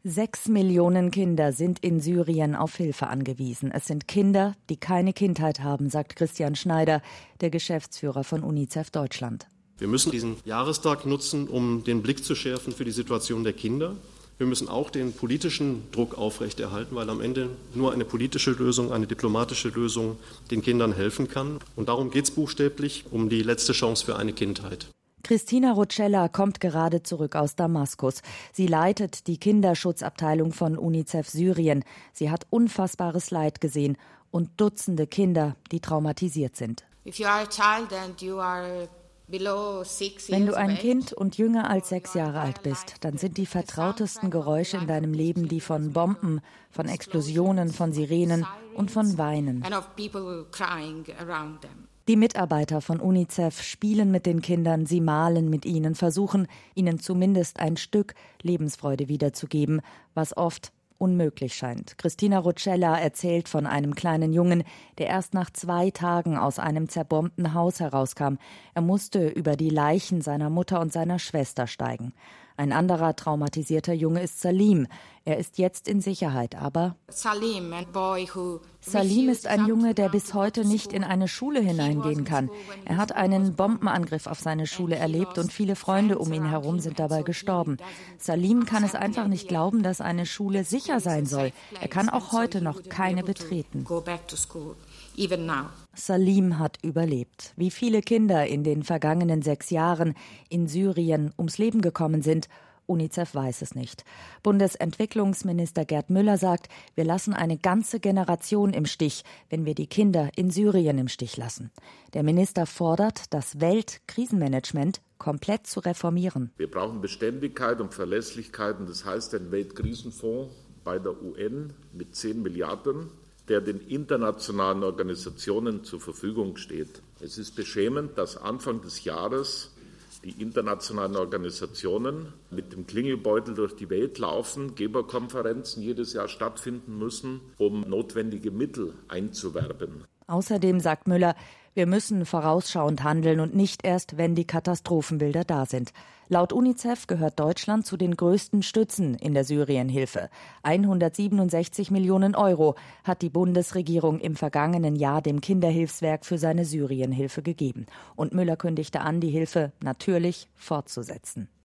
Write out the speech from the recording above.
6 Millionen Kinder sind in Syrien auf Hilfe angewiesen. Es sind Kinder, die keine Kindheit haben, sagt Christian Schneider, der Geschäftsführer von UNICEF Deutschland. Wir müssen diesen Jahrestag nutzen, um den Blick zu schärfen für die Situation der Kinder. Wir müssen auch den politischen Druck aufrechterhalten, weil am Ende nur eine politische Lösung, eine diplomatische Lösung den Kindern helfen kann. Und darum geht es buchstäblich um die letzte Chance für eine Kindheit. Christina Roccella kommt gerade zurück aus Damaskus. Sie leitet die Kinderschutzabteilung von UNICEF Syrien. Sie hat unfassbares Leid gesehen und Dutzende Kinder, die traumatisiert sind. Wenn du ein Kind und jünger als 6 Jahre alt bist, dann sind die vertrautesten Geräusche in deinem Leben die von Bomben, von Explosionen, von Sirenen und von Weinen. Die Mitarbeiter von UNICEF spielen mit den Kindern, sie malen mit ihnen, versuchen, ihnen zumindest ein Stück Lebensfreude wiederzugeben, was oft unmöglich scheint. Christina Roccella erzählt von einem kleinen Jungen, der erst nach 2 Tagen aus einem zerbombten Haus herauskam. Er musste über die Leichen seiner Mutter und seiner Schwester steigen. Ein anderer traumatisierter Junge ist Salim. Er ist jetzt in Sicherheit, aber Salim ist ein Junge, der bis heute nicht in eine Schule hineingehen kann. Er hat einen Bombenangriff auf seine Schule erlebt und viele Freunde um ihn herum sind dabei gestorben. Salim kann es einfach nicht glauben, dass eine Schule sicher sein soll. Er kann auch heute noch keine betreten. Salim hat überlebt. Wie viele Kinder in den vergangenen 6 Jahren in Syrien ums Leben gekommen sind, UNICEF weiß es nicht. Bundesentwicklungsminister Gerd Müller sagt, wir lassen eine ganze Generation im Stich, wenn wir die Kinder in Syrien im Stich lassen. Der Minister fordert, das Weltkrisenmanagement komplett zu reformieren. Wir brauchen Beständigkeit und Verlässlichkeit, und das heißt ein Weltkrisenfonds bei der UN mit 10 Milliarden, der den internationalen Organisationen zur Verfügung steht. Es ist beschämend, dass Anfang des Jahres die internationalen Organisationen mit dem Klingelbeutel durch die Welt laufen, Geberkonferenzen jedes Jahr stattfinden müssen, um notwendige Mittel einzuwerben. Außerdem sagt Müller, wir müssen vorausschauend handeln und nicht erst, wenn die Katastrophenbilder da sind. Laut UNICEF gehört Deutschland zu den größten Stützen in der Syrienhilfe. 167 Millionen Euro hat die Bundesregierung im vergangenen Jahr dem Kinderhilfswerk für seine Syrienhilfe gegeben. Und Müller kündigte an, die Hilfe natürlich fortzusetzen.